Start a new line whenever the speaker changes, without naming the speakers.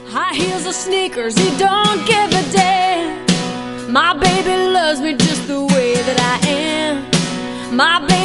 High heels or sneakers, he don't give a damn. My baby loves me just the way that I am. My baby